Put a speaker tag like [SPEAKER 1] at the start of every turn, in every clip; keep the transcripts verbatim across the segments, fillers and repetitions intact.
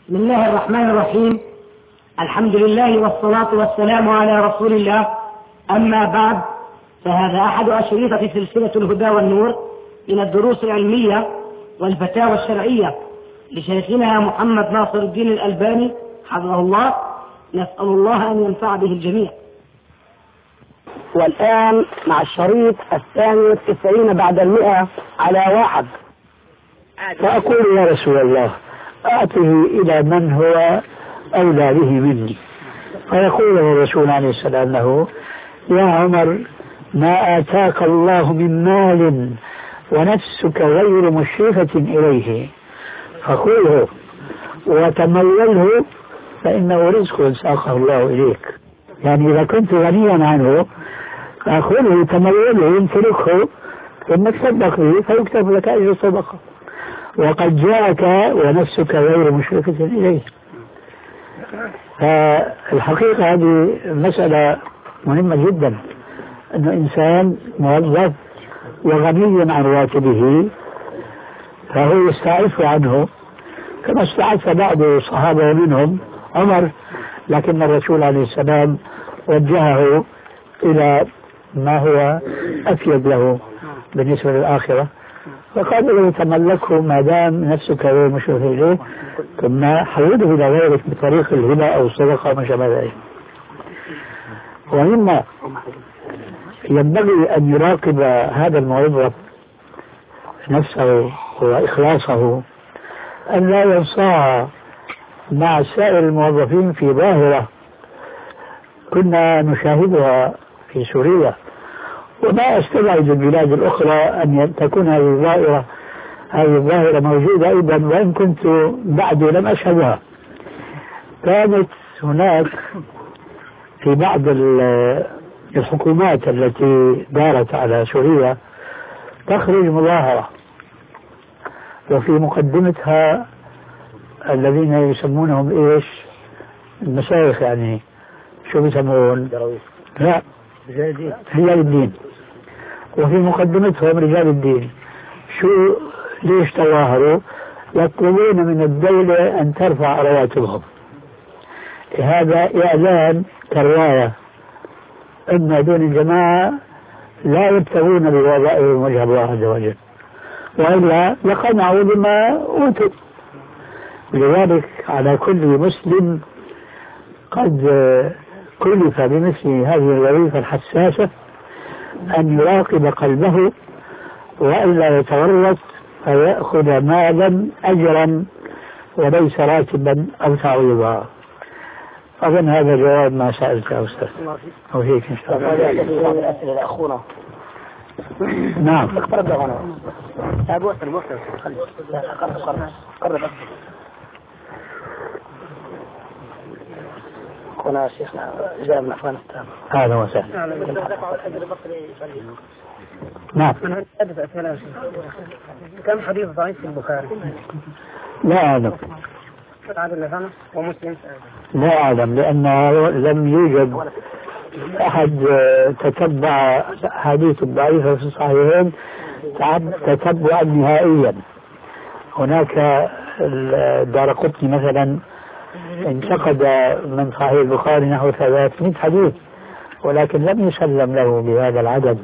[SPEAKER 1] بسم الله الرحمن الرحيم. الحمد لله والصلاة والسلام على رسول الله. أما بعد، فهذا أحد أشرطة سلسلة الهدى والنور من الدروس العلمية والفتاوى الشرعية لشيخنا محمد ناصر الدين الألباني حفظه الله. نسأل الله أن ينفع به الجميع.
[SPEAKER 2] والآن مع الشريط الثاني والتسعين بعد المئة على واحد.
[SPEAKER 3] فأقول يا رسول الله أعطه إلى من هو أولى به مني. فيقول الرسول عليه السلام له: يا عمر، ما آتاك الله من مال ونفسك غير مشرفة إليه فخذه وتموله فإنه رزق ساقه الله إليك. يعني إذا كنت غنيا عنه فأخذه تموله يمتلكه ثم تصدق به فيكتب لك أجر الصدقة، وقد جاءك ونفسك غير مشرفة إليه. فالحقيقة هذه مسألة مهمة جدا، أنه إنسان موظف وغني عن راتبه فهو يستعف عنه كما استعف بعض الصحابة منهم عمر، لكن الرسول عليه السلام وجهه إلى ما هو أفيد له بالنسبة للآخرة، فقال له: تملكه ما دام نفسك غير مشرف إليه، ثم حوله إلى غيرك بطريق الهبة أو الصدقة وما شابه ذلك. ومما ينبغي أن يراقب هذا الموظف نفسه وإخلاصه أن لا ينصاع مع سائر الموظفين في ظاهرة كنا نشاهدها في سوريا، وما استبعد البلاد الأخرى أن تكون هذه الظاهرة هذه الظاهرة موجودة أيضا، وإن كنت بعد لم أشهدها. كانت هناك في بعض الحكومات التي دارت على سوريا تخرج مظاهرة، وفي مقدمتها الذين يسمونهم إيش المشايخ، يعني شو بيسمون؟ لا، رجال الدين. وفي مقدمتهم رجال الدين شو ليش تظاهروا؟ يطلبون من الدولة أن ترفع رواتبهم. هذا إعلان كرواية أن هذول الجماعة لا يبتغون بوظائفهم وجه الله عز وجل، وإلا لقنعوا بما أوتوا. لذلك على كل مسلم قد كلف بمثل هذه الوظيفة الحساسة أن يراقب قلبه وإلا يتورط فيأخذ مالا أجرا وليس راتبا أو تعويضا. أظن هذا جواب ما سألت يا أستاذ، أو هيك إن شاء الله.
[SPEAKER 2] الأسئلة الأخونا.
[SPEAKER 3] نعم.
[SPEAKER 2] قرب أنا. أبو أسر أبو أسر. قرب قرب قرب. أخونا شيخنا جاء من أفغانستان.
[SPEAKER 3] هذا وسهلا. نعم.
[SPEAKER 1] من هذه أسئلة كم حديث ضعيف في البخاري؟
[SPEAKER 3] لا أعلم.
[SPEAKER 1] ومسلم؟
[SPEAKER 3] لا أعلم، لأن لم يوجد أحد تتبع حديث الضعيفة في الصحيحين تتبعا نهائيا. هناك الدارقطني مثلا انتقد من صحيح البخاري نحو ثلاثمائة حديث، ولكن لم يسلم له بهذا العدد.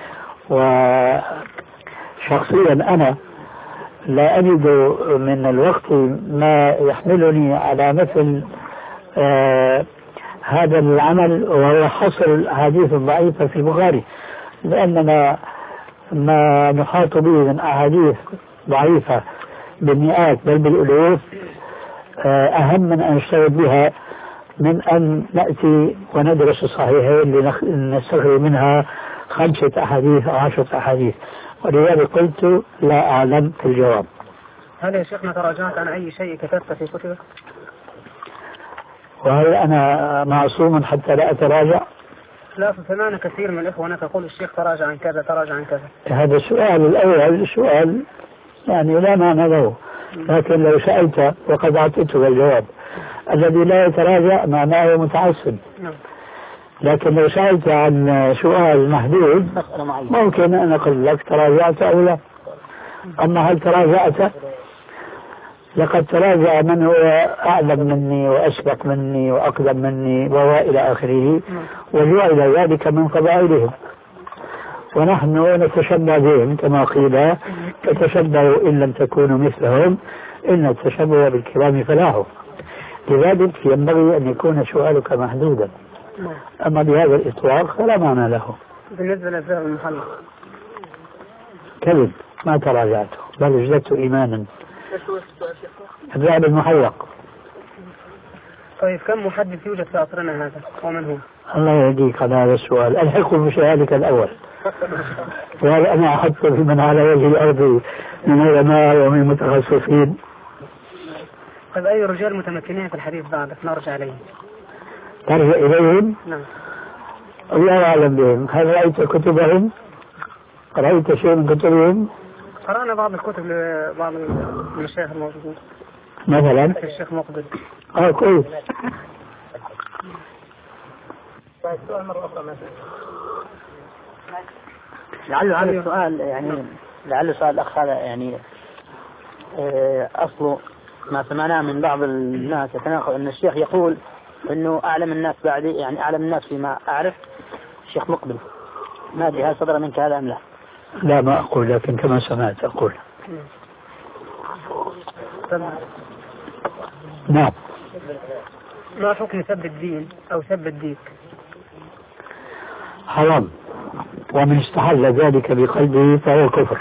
[SPEAKER 3] وشخصيا أنا لا أجد من الوقت ما يحملني على مثل آه هذا العمل، وهو حصر الأحاديث الضعيفة في البخاري، لأننا ما نحاط به من أحاديث ضعيفة بالمئات بل بالألوف آه أهم من أن نشتغل بها من أن نأتي وندرس الصحيحين لنستخرج منها خمسة أحاديث أو عشرة أحاديث. ولذلك قلت لا أعلم في الجواب.
[SPEAKER 1] هل يا شيخنا تراجعت عن أي شيء كتبت في كتبك؟
[SPEAKER 3] وهل أنا معصوم حتى لا أتراجع؟
[SPEAKER 1] لا، فسمعنا كثير من الإخوة تقول الشيخ تراجع عن كذا تراجع عن كذا.
[SPEAKER 3] هذا السؤال الأول السؤال يعني لا معنى له، لكن لو سألت وقد أعطيتك الجواب. الذي لا يتراجع معناه متعصب. لكن لو سألت عن سؤال محدود ممكن أن أقول لك تراجعت أو لا. أما هل تراجعت لقد تراجع من هو أعلم مني وأسبق مني وأقدم مني وإلى آخره، وجعل ذلك من فضائلهم، ونحن نتشبه بهم كما قيل تتشبهوا إن لم تكونوا مثلهم إن التشبه بالكرام فلاح. لذلك ينبغي أن يكون سؤالك محدودا، أما بهذا الإطلاق فلا معنى له.
[SPEAKER 2] بالنسبة للذهب المحلق
[SPEAKER 3] كذب، ما تراجعته بل ازددت إيمانا. الذهب المحلق.
[SPEAKER 2] طيب كم محدث يوجد في عصرنا هذا ومن هو؟
[SPEAKER 3] الله يهديك على هذا السؤال، الحق بسؤالك الأول. وهل أنا أحط في من على وجه الأرض من علماء ومن متخصصين.
[SPEAKER 2] طيب أي رجال متمكنين في الحديث بعدك نرجع إليهم؟
[SPEAKER 3] ترجع إليهم؟
[SPEAKER 2] نعم.
[SPEAKER 3] الله أعلم بهم. هل رأيت كتبهم؟ رأيت شيء من كتبهم؟
[SPEAKER 2] قرأنا بعض الكتب لبعض من الشيخ الموجودين.
[SPEAKER 3] مثلا؟
[SPEAKER 2] الشيخ مقبل.
[SPEAKER 3] آه كويس.
[SPEAKER 2] السؤال مرة أخرى مثلا.
[SPEAKER 1] لعل هذا السؤال يعني لعل سؤال الأخ هذا يعني أصله ما سمعناه من بعض الناس يتناقض أن الشيخ يقول أنه أعلم الناس بعد يعني أعلم الناس فيما أعرف الشيخ مقبل. ما أدري هل صدر منك هذا أم لا؟
[SPEAKER 3] لا ما أقول، لكن كما سمعت أقول. نعم.
[SPEAKER 2] ما حكم سب الدين أو سب الديك؟
[SPEAKER 3] حرام، ومن استحل ذلك بقلبه فهو كفر.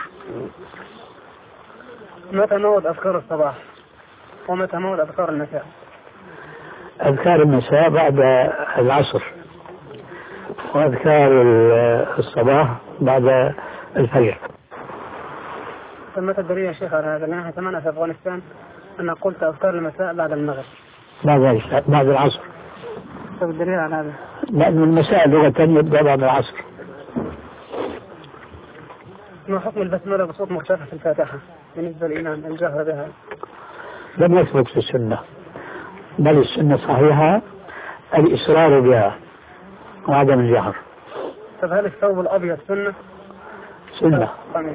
[SPEAKER 2] متى موعد أذكار الصباح ومتى موعد أذكار المساء؟
[SPEAKER 3] أذكار المساء بعد العصر، وأذكار الصباح بعد الفجر.
[SPEAKER 2] متى الدليل يا شيخ على هذا؟ نحن سمعنا في أفغانستان أن قلت أذكار المساء بعد المغرب.
[SPEAKER 3] بعد بعد العصر.
[SPEAKER 2] طيب الدليل على هذا؟
[SPEAKER 3] لأن المساء لغة يبدأ بعد العصر.
[SPEAKER 2] ما حكم البسملة بصوت مرتفع في الفاتحة بالنسبة للإمام الجهر بها؟
[SPEAKER 3] لم يثبت في السنة، بل السنة صحيحة الإصرار بها وعدم الجهر.
[SPEAKER 2] طب هل الثوب الأبيض سنة؟
[SPEAKER 3] سنة.
[SPEAKER 2] طيب.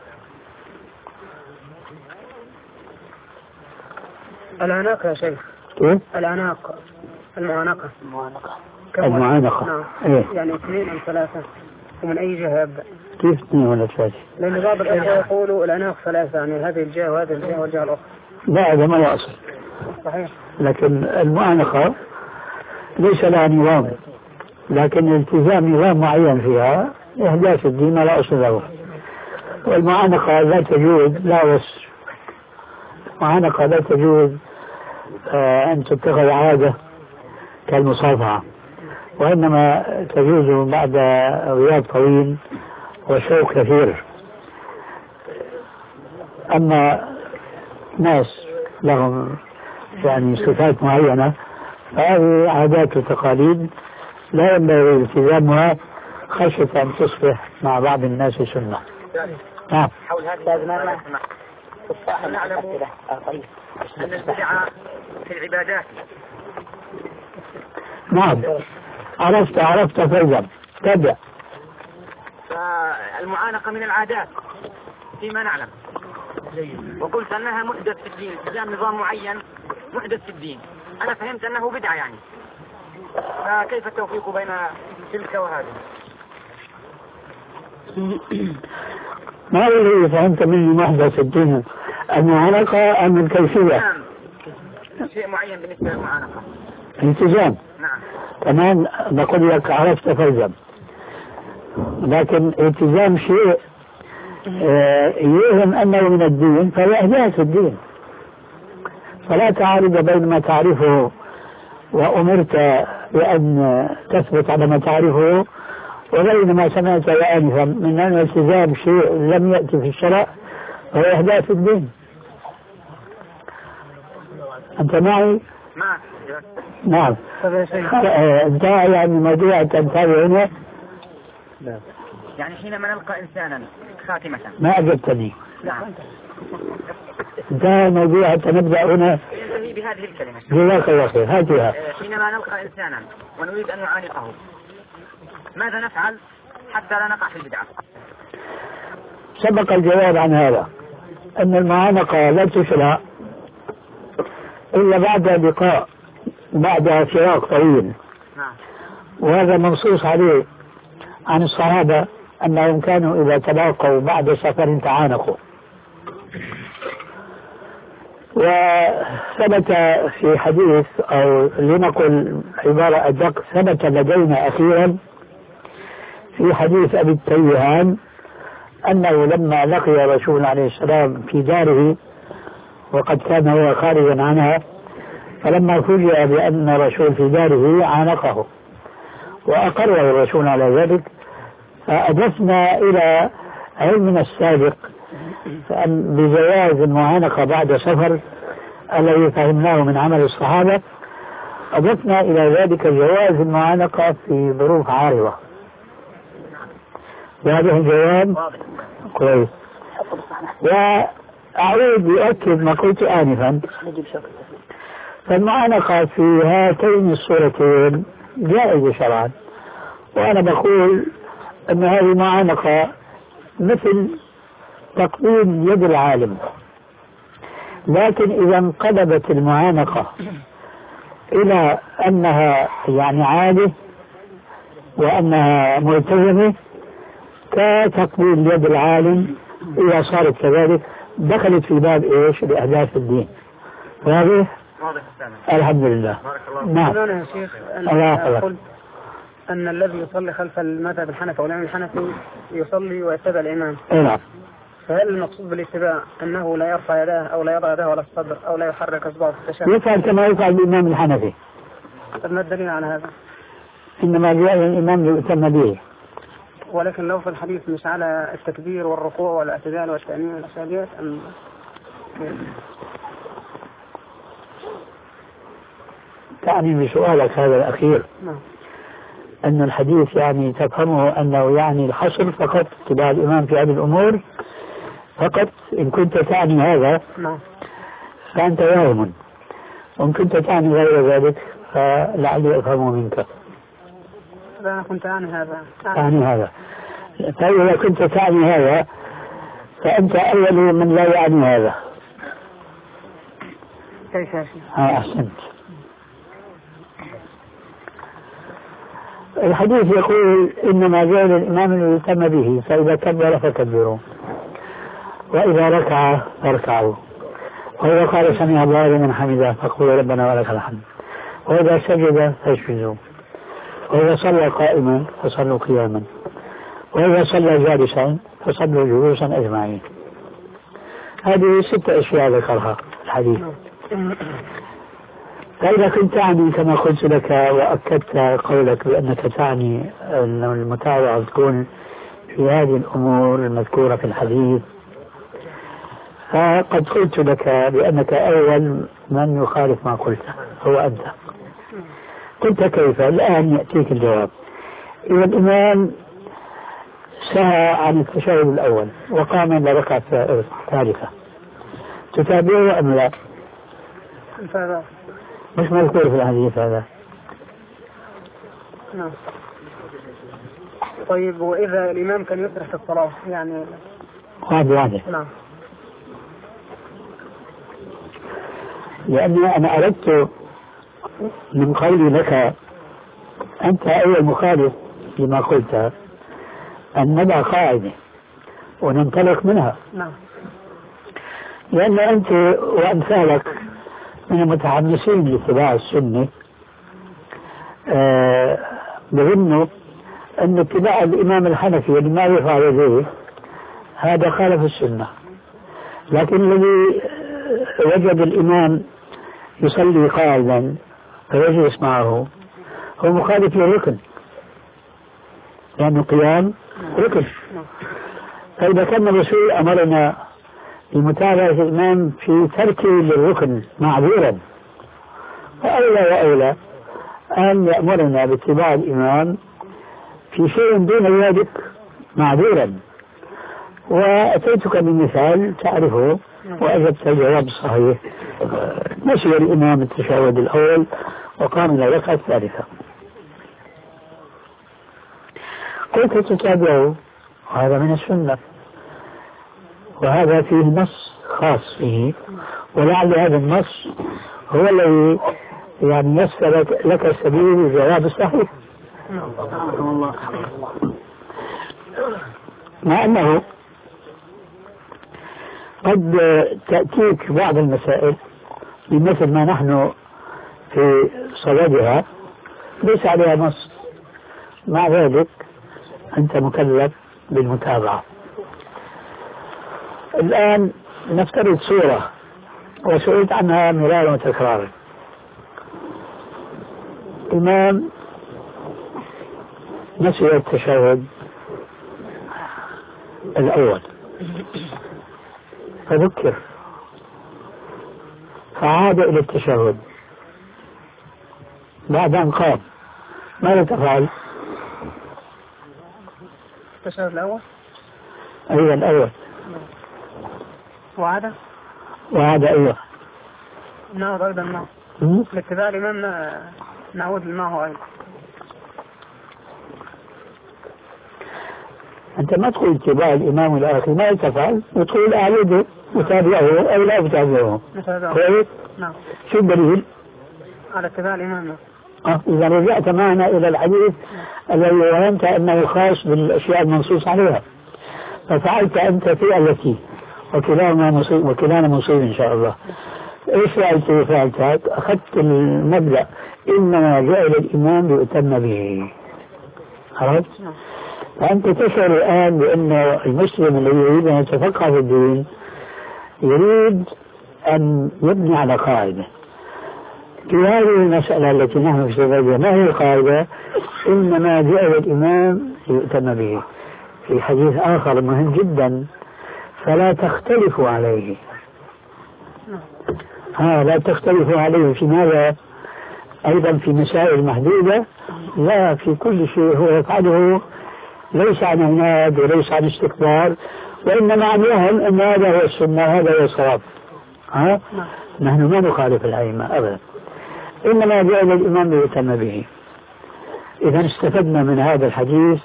[SPEAKER 2] العناقة يا شيخ.
[SPEAKER 3] كيف؟
[SPEAKER 2] العناقة المعانقة.
[SPEAKER 1] المعانقة.
[SPEAKER 3] المعانقة.
[SPEAKER 2] نعم.
[SPEAKER 3] إيه؟
[SPEAKER 2] يعني اثنين أم ثلاثة، ومن أي جهة يبدأ؟
[SPEAKER 3] كيف اثنين ولا ثلاثة؟
[SPEAKER 2] لأن بعض الأخوة يقولوا العناق ثلاثة، يعني هذه الجهة وهذه الجهة والجهة الأخرى.
[SPEAKER 3] لا هذا ما يصل.
[SPEAKER 2] صحيح.
[SPEAKER 3] لكن المعانقة ليس لها نظام، لكن التزام نظام معين فيها إحداث الدين لا أصل له. والمعانقة لا تجوز، لا وصف. المعانقة لا تجوز آه أن تتخذ عادة كالمصافحة، وإنما تجوز بعد غياب طويل وشوق كثير. أما ناس لهم يعني صفات معينة فهذه عادات وتقاليد لا ينبغي التزامها خشية أن تصبح مع بعض الناس سنة. نعم.
[SPEAKER 1] حول هذا ما نعلم أن البدعة في العبادات.
[SPEAKER 3] نعم عرفت عرفت فإذا تبع.
[SPEAKER 1] فالمعانقة من العادات فيما نعلم، وقلت أنها محدث في الدين، التزام نظام معين محدث في الدين. أنا فهمت أنه بدعة يعني، فكيف التوفيق بين تلك وهذه؟
[SPEAKER 3] ما الذي فهمت مني محدث في الدين؟ المعانقة أم الكيفية؟
[SPEAKER 1] نعم شيء معين بالنسبة للمعانقة.
[SPEAKER 3] التزام.
[SPEAKER 1] نعم.
[SPEAKER 3] كمان بقول لك عرفت فالزم، لكن التزام شيء يوهم أنه من الدين فهو إحداث الدين، فلا تعارض بين ما تعرفه وأمرت بأن تثبت على ما تعرفه وبين ما سمعت آنفا من أن التزام شيء لم يأتي في الشرع فهو إحداث الدين. أنت معي؟
[SPEAKER 1] نعم.
[SPEAKER 3] نعم. انتهى يعني موضوع تنتهي هنا.
[SPEAKER 1] يعني حينما نلقى إنسانا خاتمة.
[SPEAKER 3] ما أجبتني.
[SPEAKER 1] نعم.
[SPEAKER 3] انتهى الموضوع حتى نبدأ هنا.
[SPEAKER 1] ينتهي بهذه الكلمة.
[SPEAKER 3] جزاك الله خير. هاتها.
[SPEAKER 1] حينما نلقى إنسانا ونريد أن نعانقه ماذا نفعل حتى لا نقع في البدعة؟
[SPEAKER 3] سبق الجواب عن هذا، أن المعانقة لا تشرع إلا بعد لقاء، بعد فراق طويل. وهذا منصوص عليه عن الصحابة أنهم كانوا إذا تلاقوا بعد سفر تعانقوا. وثبت في حديث، أو لنقل عبارة أدق، ثبت لدينا أخيرا في حديث أبي التيهان أنه لما لقي رسول عليه السلام في داره وقد كان هو خارجا عنها، فلما فوجئ بأن الرسول في داره عانقه وأقره الرسول على ذلك، فأضفنا إلى علمنا السابق بجواز المعانقة بعد سفر الذي فهمناه من عمل الصحابة، أضفنا إلى ذلك جواز المعانقة في ظروف عارضة. وهذا الجواب كويس. وأعود لأؤكد ما قلت آنفا، فالمعانقة في هاتين الصورتين جائزة شرعا، وأنا بقول أن هذه المعانقة مثل تقديم يد العالم، لكن إذا انقلبت المعانقة إلى أنها يعني عادة وأنها ملتزمة كتقديم يد العالم، إذا صارت كذلك دخلت في باب إيش؟ بأهداف الدين. واضح؟ الحمد لله.
[SPEAKER 2] نعم. أنا يا شيخ أنا قلت أن الذي يصلي خلف المذهب الحنفي أو الإمام الحنفي يصلي ويتبع الإمام.
[SPEAKER 3] نعم.
[SPEAKER 2] فهل المقصود بالاتباع أنه لا يرفع يداه أو لا يضع يداه على الصدر أو لا يحرك أصبعه في التشهد؟
[SPEAKER 3] يفعل كما يفعل الإمام الحنفي.
[SPEAKER 2] طب ما الدليل على هذا؟
[SPEAKER 3] إنما جاء الإمام يؤتم به.
[SPEAKER 2] ولكن لو في الحديث مش على التكبير والركوع والاعتدال والتأمين والأشياء أم
[SPEAKER 3] تعني بسؤالك هذا الأخير
[SPEAKER 2] نعم.
[SPEAKER 3] أن الحديث يعني تفهمه أنه يعني الحصر فقط اتباع الإمام في هذه الأمور فقط. إن كنت تعني هذا
[SPEAKER 2] نعم.
[SPEAKER 3] فأنت واهم، وإن كنت تعني غير ذلك فلعلي أفهمه منك.
[SPEAKER 2] لا كنت أعني هذا.
[SPEAKER 3] تعني هذا. طيب إذا كنت تعني هذا فأنت أول من لا يعني هذا.
[SPEAKER 2] كيف يا شيخ؟
[SPEAKER 3] ها أحسنت. الحديث يقول إنما جعل الإمام اللي يتم به، فإذا كبر فكبروا، وإذا ركع فاركعوا، وإذا قال سمع الله لمن حمده فقولوا ربنا ولك الحمد، وإذا سجد فاسجدوا، وإذا صلى قائما فصلوا قياما، وإذا صلى جالسا فصلوا جلوسا أجمعين. هذه ستة أشياء ذكرها الحديث. فإذا كنت تعني كما قلت لك وأكدت قولك بأنك تعني أن المتابعة تكون في هذه الأمور المذكورة في الحديث، فقد قلت لك بأنك أول من يخالف ما قلته هو أنت. قلت كيف؟ الآن يأتيك الجواب. إذا الإمام سهى عن التشهد الأول وقام إلى ركعة ثالثة، تتابعه أم لا؟ مش مذكور في الحديث هذا.
[SPEAKER 2] نعم. طيب وإذا الإمام كان يسرح في الصلاة يعني؟
[SPEAKER 3] واضح واضح.
[SPEAKER 2] نعم.
[SPEAKER 3] لأني أنا أردت من قولي لك أنت أول مخالف لما قلت أن نضع قاعدة وننطلق منها.
[SPEAKER 2] نعم.
[SPEAKER 3] لأن أنت وأمثالك من المتحمسين لاتباع السنة آه بظنوا أن اتباع الإمام الحنفي لما يفعل به هذا خالف السنة، لكن الذي وجد الإمام يصلي قاعدا فيجلس معه هو مخالف للركن، لأنه قيام ركن. فإذا كان الرسول أمرنا بمتابعة الإمام في تركه للركن معذورا، فأولى وأولى أن يأمرنا باتباع الإمام في شيء دون ذلك معذورا. وأتيتك بمثال تعرفه وأجبت الجواب الصحيح. نسي الإمام التشهد الأول وقام إلى الركعة الثالثة، قلت تتابعه، هذا من السنة وهذا فيه نص خاص فيه، ولعل هذا النص هو الذي يعني يسر لك سبيل الجواب الصحيح. مع أنه قد تأتيك بعض المسائل بمثل ما نحن في صددها ليس عليها نص، مع ذلك أنت مكلف بالمتابعة. الآن نفترض صورة وسئلت عنها مرارا وتكرارا. إمام نسي التشهد الأول فذكر فعاد إلى التشهد بعد أن قام، ماذا تفعل؟
[SPEAKER 2] التشهد الأول؟
[SPEAKER 3] أيوة الأول.
[SPEAKER 2] وعاد؟
[SPEAKER 3] وعاد أيوة.
[SPEAKER 2] نعود أيضا معه لاتباع الإمام، نعود معه أيضا. أنت ما تقول اتباع الإمام الآخر، ما تفعل؟ وتقول أعيده وتابعه أو لا أتابعه. كويس؟ نعم.
[SPEAKER 3] شو الدليل؟
[SPEAKER 2] على اتباع الإمام.
[SPEAKER 3] آه. إذا رجعت معنا إلى الحديث الذي وهمت أنه خاص بالأشياء المنصوص عليها، ففعلت أنت في التي وكلانا مصيب وكلانا مصيب إن شاء الله. إيش فعلت فعلت أخذت المبدأ إنما جعل الإمام ليؤتم به. عرفت؟ فأنت تشعر الآن بأن المسلم الذي يريد أن يتفقه في الدين يريد أن يبني على قاعدة. في هذه المسألة التي نحن في صددها ما هي القاعدة؟ إنما جعل الإمام ليؤتم به. في حديث آخر مهم جدا فلا تختلفوا عليه. ها لا تختلفوا عليه في ماذا؟ أيضا في مسائل محدودة، لا في كل شيء هو يفعله ليس عن عناد وليس عن استكبار، وإنما عن وهم أن هذا هو السنة هذا هو الصواب. ها نحن ما نخالف الأئمة أبدا، إنما جعل الإمام ليؤتم به. إذا استفدنا من هذا الحديث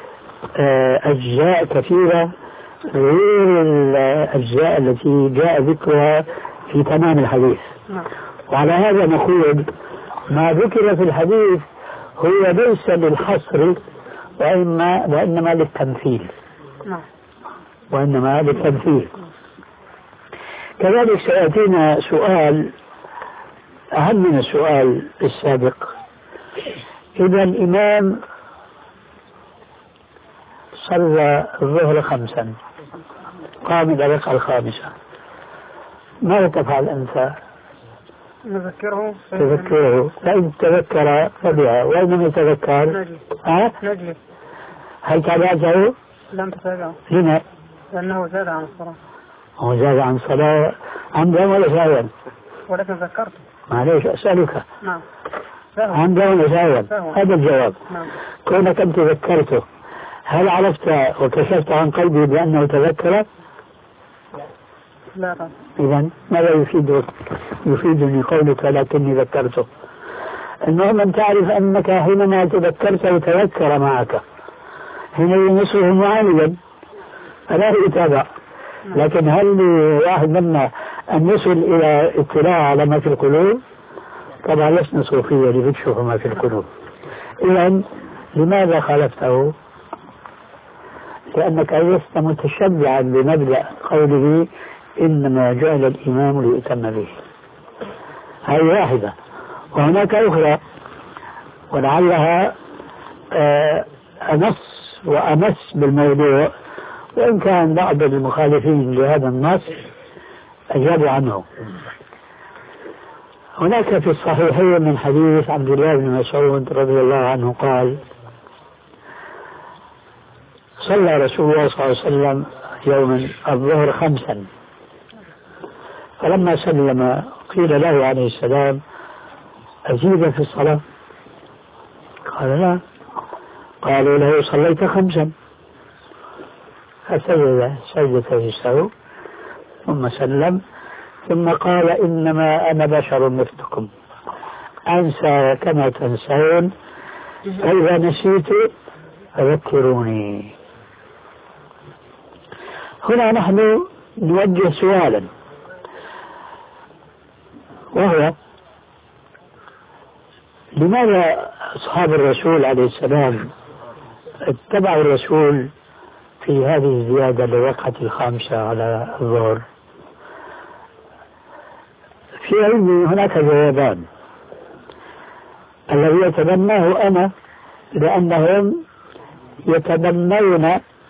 [SPEAKER 3] أجزاء كثيرة غير الأجزاء التي جاء ذكرها في تمام الحديث. وعلى هذا نقول ما ذكر في الحديث هو ليس للحصر وإنما, وإنما للتمثيل وإنما للتمثيل. كذلك سيأتينا سؤال أهم من السؤال السابق. إذا الإمام صلى الظهر خمسا قام إلى الركعة الخامسة، ماذا تفعل أنت؟
[SPEAKER 2] نذكره
[SPEAKER 3] تذكره، فإن تذكر فبها وإن لم يتذكر
[SPEAKER 2] نجلس.
[SPEAKER 3] أه؟
[SPEAKER 2] نجلس.
[SPEAKER 3] هل تابعته؟
[SPEAKER 2] لم تتابعه.
[SPEAKER 3] لما؟
[SPEAKER 2] لأنه زاد عن الصلاة.
[SPEAKER 3] هو زاد عن الصلاة عمدا ولا سهوا؟
[SPEAKER 2] ولكن ذكرته.
[SPEAKER 3] معليش أسألك.
[SPEAKER 2] نعم.
[SPEAKER 3] عمدا ولا سهوا؟ هذا الجواب.
[SPEAKER 2] نعم.
[SPEAKER 3] كونك أنت ذكرته هل عرفت وكشفت عن قلبي بأنه تذكر؟
[SPEAKER 2] لا طبعا.
[SPEAKER 3] إذن ماذا يفيدك؟ يفيدني قولك لكني ذكرته. المهم أن تعرف أنك حينما تذكرت وتذكر معك حين نصره معالجا فلا يتابع. لكن هل واحد منا أن يصل إلى اطلاع على ما في القلوب؟ طبعا لسنا صوفية لنكشف ما في القلوب. إذن لماذا خالفته؟ لأنك لست متشبعا بمبدأ قوله إنما جعل الإمام ليؤتم به. هذه واحدة، وهناك أخرى ولعلها أنص وأمس بالموضوع، وإن كان بعض المخالفين لهذا النص أجابوا عنه. هناك في الصحيحين من حديث عبد الله بن مسعود رضي الله عنه قال صلى رسول الله صلى الله عليه وسلم يوما الظهر خمسا، فلما سلم قيل له عليه السلام أزيد في الصلاة؟ قال لا. قالوا له صليت خمسا، فسجد سجدة السهو ثم سلم ثم قال إنما أنا بشر مثلكم أنسى كما تنسون فإذا نسيت فذكروني. هنا نحن نوجه سؤالا، وهو لماذا أصحاب الرسول عليه السلام اتبعوا الرسول في هذه الزيادة للركعة الخامسة على الظهر؟ في علمي هناك جوابان. الذي يتبناه أنا لأنهم يتبنون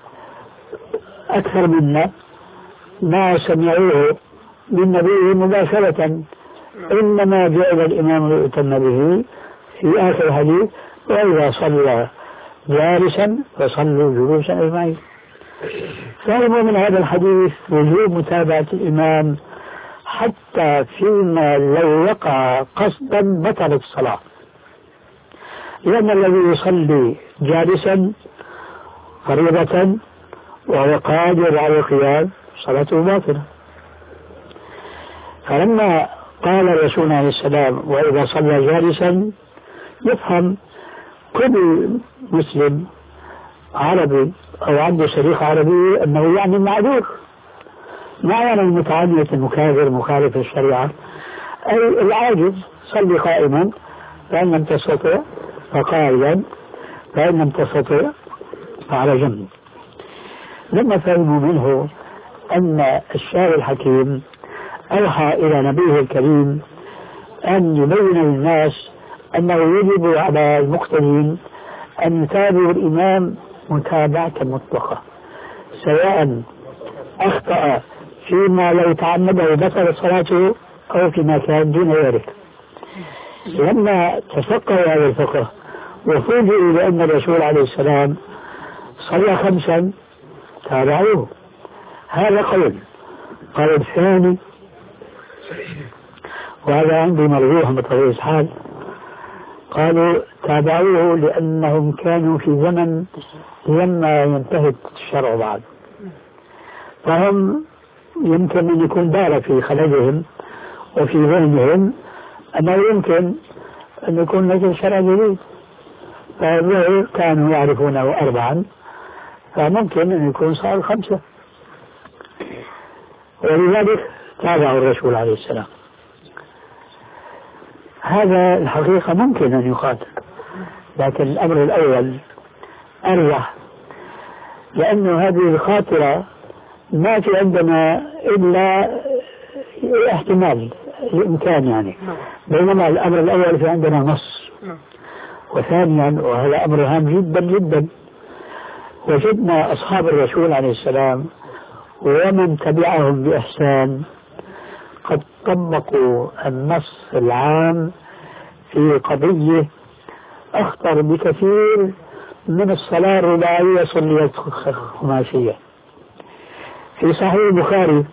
[SPEAKER 3] أكثر منا ما سمعوه من نبيه مباشرة، إنما جعل الإمام يؤتم به في آخر الحديث وإذا صلى جالسا فصلوا جلوسا أجمعين. فهموا من هذا الحديث وجوب متابعة الإمام حتى فيما لو وقع قصدا بطلت الصلاة، لأن الذي يصلي جالسا فريضة وهو قادر على القيام صلاته باطلة. فلما قال الرسول عليه السلام وإذا صلى جالسا يفهم كل مسلم عربي أو عنده شريك عربي أنه يعني معذور، ما يعني المتعنت المكابر مخالف الشريعة، أي العاجز صلي قائما فإن لم تستطع فقائلا فإن لم تستطع فعلى جنب. لما فهموا منه أن الشارع الحكيم أوحى إلى نبيه الكريم أن يبين للناس أنه يجب على المقتدين أن يتابعوا الإمام متابعة مطلقة، سواء أخطأ فيما لو تعمده بطل صلاته أو فيما كان دون ذلك. لما تفقهوا هذا الفقه وفوجئوا بأن الرسول عليه السلام صلى خمسا تابعوه. هذا قول. قول الثاني وهذا عندي مرجوح بطبيعة الحال، قالوا تابعوه لأنهم كانوا في زمن لما ينتهي الشرع بعد، فهم يمكن أن يكون دار في خلدهم وفي ذهنهم أنه يمكن أن يكون نزل شرع جديد، فكانوا يعرفونه أربعا فممكن أن يكون صار خمسة، ولذلك تابعوا الرسول عليه السلام. هذا الحقيقة ممكن أن يقاتل، لكن الأمر الأول أرجح، لأن هذه الخاطرة ما في عندنا إلا احتمال الإمكان يعني، بينما الأمر الأول في عندنا نص. وثانيا وهذا أمر هام جدا جدا، وجدنا أصحاب الرسول عليه السلام ومن تبعهم بإحسان قد طبقوا النص العام في قضية أخطر بكثير من الصلاة الرباعية صليت خماسية. في صحيح البخاري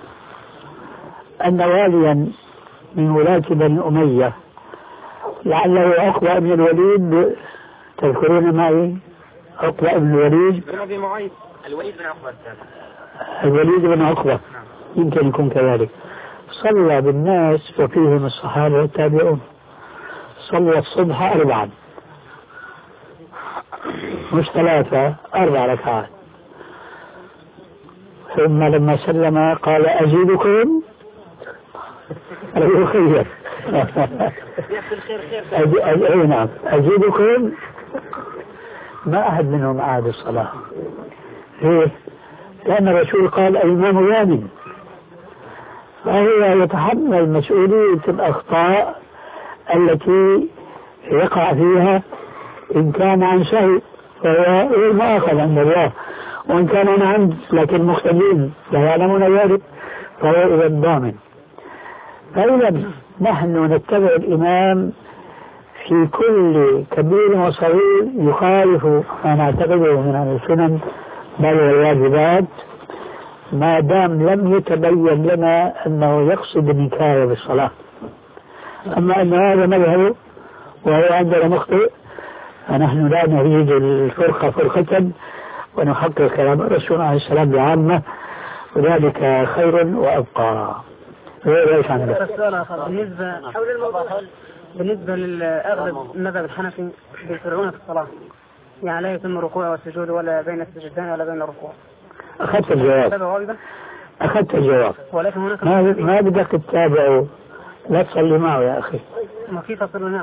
[SPEAKER 3] أن واليا من ولاة بني أمية لعله عقبة بن الوليد، تذكرون معي عقبة بن الوليد الوليد بن عقبة الوليد بن عقبة يمكن يكون كذلك، صلى بالناس وفيهم الصحابة والتابعون، صلى الصبح أربعا مش ثلاثة، أربع ركعات، ثم لما سلم قال أزيدكم خير أي نعم أزيدكم. ما أحد منهم عاد الصلاة. ليه؟ لأن الرسول قال الإمام يامن، فهو يتحمل مسؤولية الأخطاء التي يقع فيها، إن كان عن سهو فهو غير مؤاخذ عند الله، وإن كان عن عمد لكن مختلين لا يعلمون ذلك فهو إذا ضامن. فإذا نحن نتبع الإمام في كل كبير وصغير يخالف ما نعتقده من السنن بل والواجبات، ما دام لم يتبين لنا أنه يقصد النكاية بالصلاة. أما أن هذا مذهبه وهو عندنا مخطئ فنحن لا نريد الفرقة فرقة ونحقق كلام الرسول عليه السلام بعامة، وذلك خير وأبقى. ايش عندك؟
[SPEAKER 2] بالنسبة بالنسبة للأغلب المذهب الحنفي بيسرعون في الصلاة، يعني لا يتم الركوع والسجود ولا بين السجدتين ولا بين الركوع.
[SPEAKER 3] أخذت الجواب أخذت الجواب
[SPEAKER 2] ولكن هناك
[SPEAKER 3] ما ما بدك تتابعه، لا تصلي معه يا أخي.
[SPEAKER 2] ما في تصلي معه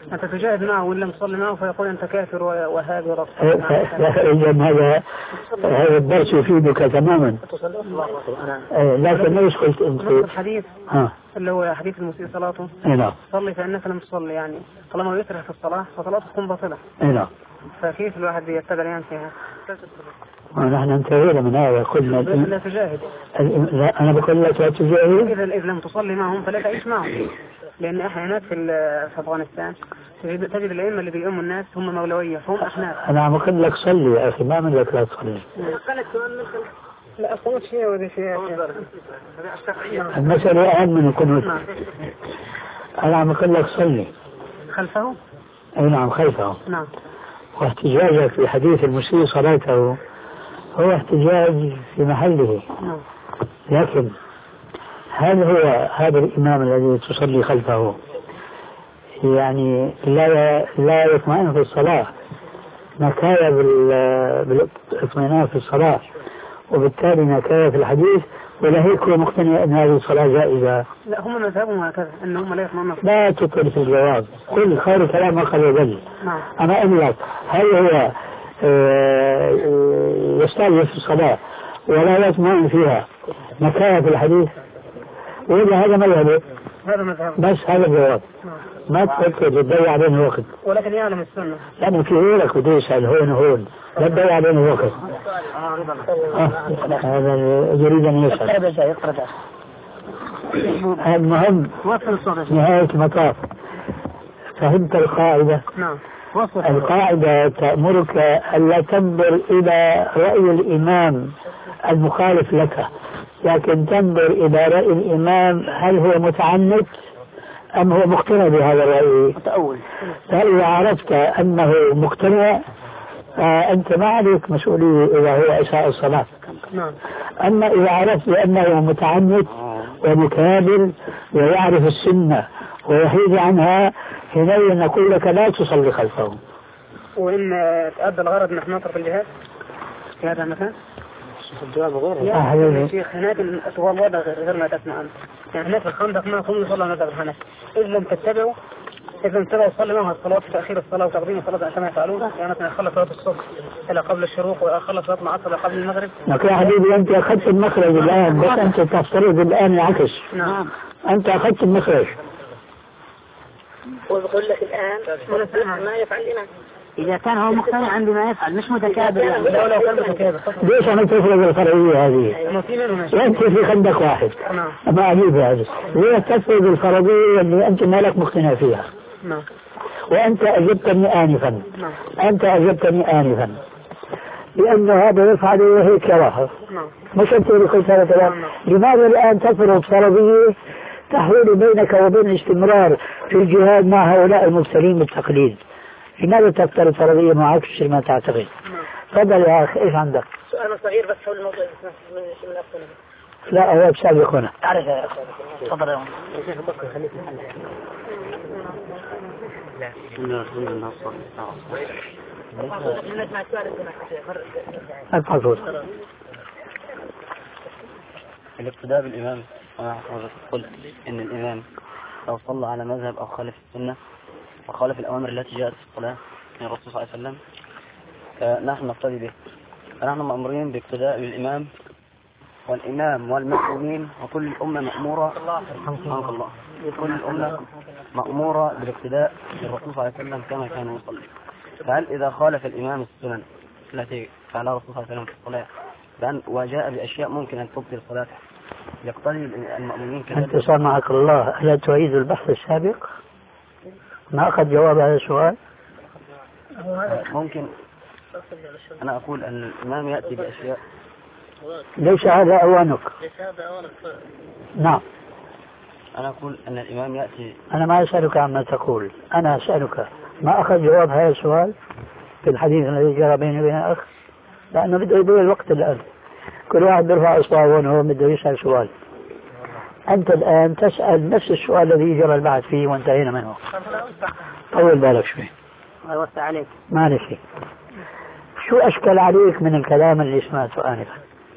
[SPEAKER 2] أنت تجاهد معه وإن لم تصلي معه فيقول أنت كافر وهذا ورب.
[SPEAKER 3] إذا هذا هذا الدرس يفيدك تماما. لكن ليش قلت أنت
[SPEAKER 2] الحديث اللي هو حديث المسيء صلاته
[SPEAKER 3] نعم
[SPEAKER 2] صلي فإنك لم تصلي، يعني طالما يسرح في الصلاة فصلاته تكون باطلة.
[SPEAKER 3] نعم.
[SPEAKER 2] فكيف الواحد يتبع يعني فيها؟
[SPEAKER 3] ونحن انتهينا من هذا قلنا
[SPEAKER 2] لا تجاهد.
[SPEAKER 3] لا أنا بقول لك لا تجاهد.
[SPEAKER 2] إذا إذا لم تصلي معهم فلا تعيش معهم، لأن أحيانا في في أفغانستان تجد تجد الأئمة اللي بيؤموا الناس هم مولوية فهم أحناف.
[SPEAKER 3] أنا عم بقول لك صلي يا أخي، ما من لك لا تصلي.
[SPEAKER 2] لا القنوت شيء وذي شيء.
[SPEAKER 3] المسألة أهم من القنوت. أنا عم بقول لك صلي
[SPEAKER 2] خلفه.
[SPEAKER 3] أي نعم خلفه.
[SPEAKER 2] نعم.
[SPEAKER 3] واحتجاجك في حديث المسيء صلاته هو احتجاج في محله.
[SPEAKER 2] نعم.
[SPEAKER 3] لكن هل هو هذا الإمام الذي تصلي خلفه يعني لا لا يطمئن في الصلاة، نكاية بالاطمئنان في الصلاة، وبالتالي نكاية في الحديث، ولا هيك هو مقتنع أن هذه الصلاة جائزة؟
[SPEAKER 2] لا هم مذهبهم هكذا أن هم لا يطمئنون.
[SPEAKER 3] لا تطل في الجواب، كل خير كلام ما قال يدل.
[SPEAKER 2] نعم.
[SPEAKER 3] أنا أقول لك هل هو يستعجل في الصلاة ولا يطمئن فيها نكاية في الحديث؟ وإذا هذا مذهبه
[SPEAKER 2] هذا مذهب
[SPEAKER 3] بس هذا الجواب. ما تفكر تضيع بين الوقت،
[SPEAKER 2] ولكن يعلم السنة
[SPEAKER 3] لأنه في غيرك بده يسأل هون وهون، لا تضيع بين الوقت. هذا يريد أن يسأل. المهم نهاية المطاف فهمت القاعدة؟
[SPEAKER 2] نعم.
[SPEAKER 3] القاعدة تأمرك ألا تنظر إلى رأي الإمام المخالف لك، لكن تنظر إلى رأي الإمام هل هو متعنت أم هو مقتنع بهذا الرأي. فإذا عرفت أنه مقتنع أنت ما عليك مسؤولية إذا هو أساء الصلاة. أما إذا عرفت بأنه متعنت ومكابر ويعرف السنة ويحيد عنها، حينئذ نقول لك لا تصلي خلفه.
[SPEAKER 2] وإن تأدى الغرض نحن نطرق الجهاد في هذا المكان؟
[SPEAKER 3] الجواب غير
[SPEAKER 2] يا شيخ هناك الوضع غير ما تسمع أنت، يعني هناك الخندق ما كل يصلى مذهب الحنفي، إذا لم تتبعوا إذا تتبعوا صلي معها الصلاة في تأخير الصلاة وتقديم الصلاة كما يفعلون، يعني مثلا يخلص صلاة الصبح إلى قبل الشروق ويخلص صلاة العصر إلى قبل المغرب.
[SPEAKER 3] لكن يا حبيبي أنت أخذت المخرج الآن، بس أنت تفترض الآن العكس.
[SPEAKER 2] نعم.
[SPEAKER 3] أنت أخذت المخرج.
[SPEAKER 4] وبقول لك الآن ما يفعل الإمام
[SPEAKER 1] إذا كان هو مقتنع بما يفعل مش متكابر يعني.
[SPEAKER 2] لو لو كان متكابر
[SPEAKER 3] ليش أنا تفرض الفرضية هذه؟ وأنت في خندق واحد. ما أجيب هذا. ليه تفرض الفرضية اللي أنت ما لك مقتنع فيها؟
[SPEAKER 2] نعم.
[SPEAKER 3] وأنت أجبتني آنفا. أنت أجبتني آنفا لأن هذا يفعل وهيك يراها. مش أنت اللي قلت هذا الكلام. لماذا الآن تفرض فرضية تحول بينك وبين الاستمرار في الجهاد مع هؤلاء المبتلين بالتقليد؟ لماذا تفترض فرضية معك في ما تعتقد؟ تفضل يا أخي إيش عندك؟
[SPEAKER 4] سؤال صغير بس حول الموضوع من الأفضل.
[SPEAKER 3] لا هو بسابق هنا.
[SPEAKER 4] تعرف يا أخي. تفضل يا شيخ بكر خليك محلك. لا.
[SPEAKER 5] الاقتداء بالإمام. أنا قلت إن الإمام لو صلى على مذهب أو خالف السنة وخالف الأوامر التي جاءت في الصلاة من الرسول صلى الله عليه وسلم فنحن نقتدي به. فنحن مأمورين باقتداء بالإمام والإمام والمأمومين وكل الأمة مأمورة رحمه الله كل الأمة مأمورة بالاقتداء بالرسول صلى الله عليه وسلم كما كان يصلي. فهل إذا خالف الإمام السنن التي فعلها الرسول صلى الله عليه وسلم في الصلاة بأن وجاء بأشياء ممكن أن تبطل صلاته يقتضي المأمومين كذلك؟
[SPEAKER 3] أنت سامحك الله لا تعيد البحث السابق؟ ما أخذ جواب هذا السؤال؟
[SPEAKER 5] ممكن أنا أقول أن الإمام يأتي بأشياء
[SPEAKER 3] ليس هذا أوانك. نعم.
[SPEAKER 5] أنا أقول أن الإمام يأتي.
[SPEAKER 3] أنا ما أسألك عما تقول، أنا أسألك ما أخذ جواب هذا السؤال في الحديث الذي جرى بيني وبين أخ؟ لأنه بده يضيع الوقت الآن، كل واحد بيرفع إصبعه وهو بده يسأل سؤال. أنت الآن تسأل نفس السؤال الذي جرى البحث فيه وانتهينا منه. طول بالك شوي.
[SPEAKER 2] أوسع عليك.
[SPEAKER 3] ما نسي. شو أشكل عليك من الكلام اللي سمعته آنفا؟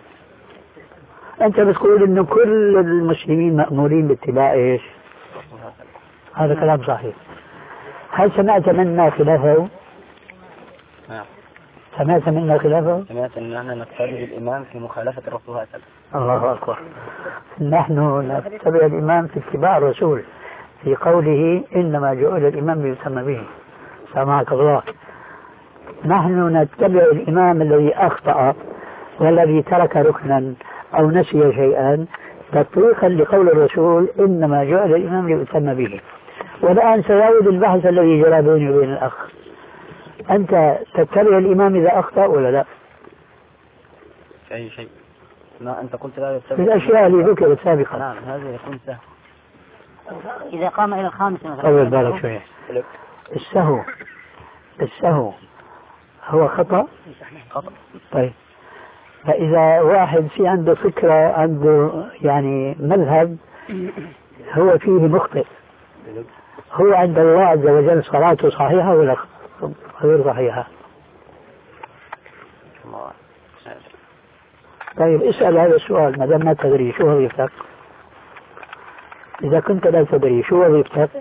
[SPEAKER 3] أنت بتقول إنه كل المسلمين مأمورين باتباع إيش؟ هذا كلام صحيح. هل سمعت منا خلافه؟
[SPEAKER 5] نعم.
[SPEAKER 3] سمعت منا خلافه؟
[SPEAKER 5] سمعت أن نحن نقتدي بالإمام في مخالفة الرسول صلى الله عليه وسلم.
[SPEAKER 3] الله أكبر. نحن نتبع الإمام في اتباع الرسول في قوله إنما جعل الإمام ليتم به. سمعك الله. نحن نتبع الإمام الذي أخطأ والذي ترك ركنا أو نسي شيئا تطبيقا لقول الرسول إنما جعل الإمام ليتم به. والآن سيعود البحث الذي جرى بيني وبين الأخ. أنت تتبع الإمام إذا أخطأ ولا لا؟
[SPEAKER 5] في أي شيء. ما أنت قلت لا يتبع.
[SPEAKER 3] في الأشياء اللي ذكرت سابقا.
[SPEAKER 5] نعم هذا يكون سهل.
[SPEAKER 2] إذا قام إلى الخامس مثلا.
[SPEAKER 3] طول بالك شوية. السهو السهو هو خطأ؟
[SPEAKER 5] خطأ.
[SPEAKER 3] طيب فإذا واحد في عنده فكرة عنده يعني مذهب هو فيه مخطئ هو عند الله عز وجل صلاته صحيحة ولا غير صحيحة؟ طيب اسأل هذا السؤال ما دام ما تدري شو وظيفتك؟ إذا كنت لا تدري شو وظيفتك؟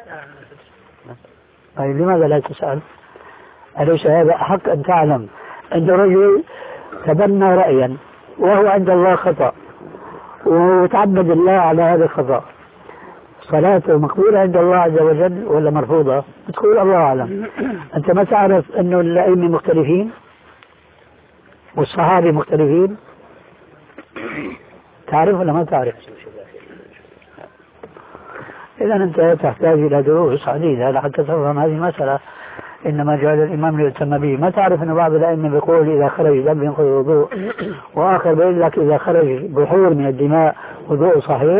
[SPEAKER 3] طيب لماذا لا تسأل؟ أليس هذا أحق أن تعلم أن رجل تبنى رأيا وهو عند الله خطأ وتعبد الله على هذا الخطأ صلاته مقبولة عند الله عز وجل ولا مرفوضة؟ تقول الله أعلم. أنت ما تعرف أنه الأئمة مختلفين والصحابة مختلفين؟ تعرف ولا ما تعرف؟ إذا أنت تحتاج إلى دروس عديدة حتى تفهم هذه المسألة. إنما جعل الإمام ليتم به. ما تعرف أن بعض الأئمة بيقول إذا خرج دم ينقض الوضوء وآخر بيقول لك إذا خرج بحور من الدماء وضوء صحيح؟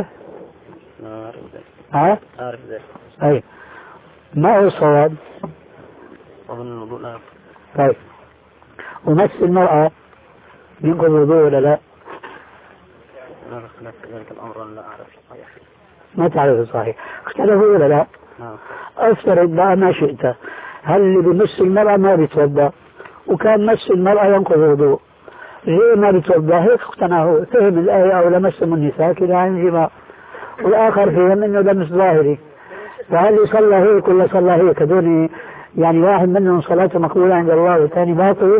[SPEAKER 3] ها؟
[SPEAKER 5] أعرف ذلك.
[SPEAKER 3] أي ما هو الصواب؟
[SPEAKER 5] أظن الوضوء لا.
[SPEAKER 3] طيب ومس المرأة ينقض الوضوء ولا لا؟
[SPEAKER 5] لا اختلاف ذلك الأمر لا أعرف صحيح.
[SPEAKER 3] ما تعرف الصحيح. اختلفوا ولا لا؟
[SPEAKER 5] نعم.
[SPEAKER 3] أفترض بقى ما شئت. هل اللي بمس المرأة ما بيتوضأ وكان مس المرأة ينقض الوضوء ليه ما بيتوضأ؟ هيك اقتنع هو فهم الآية أو لمسهم النساء كده عن جماع والآخر فهم إنه لمس ظاهري. فهل يصلى هيك ولا صلى هيك؟ هذول يعني واحد منهم صلاته مقبولة عند الله والثاني باطل.